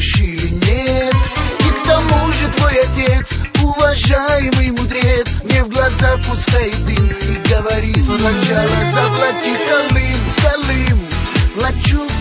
веришь или нет. И к тому же твой отец, уважаемый мудрец, мне в глаза пускает дым и говорит: сначала заплати Калым, Калым. Плачу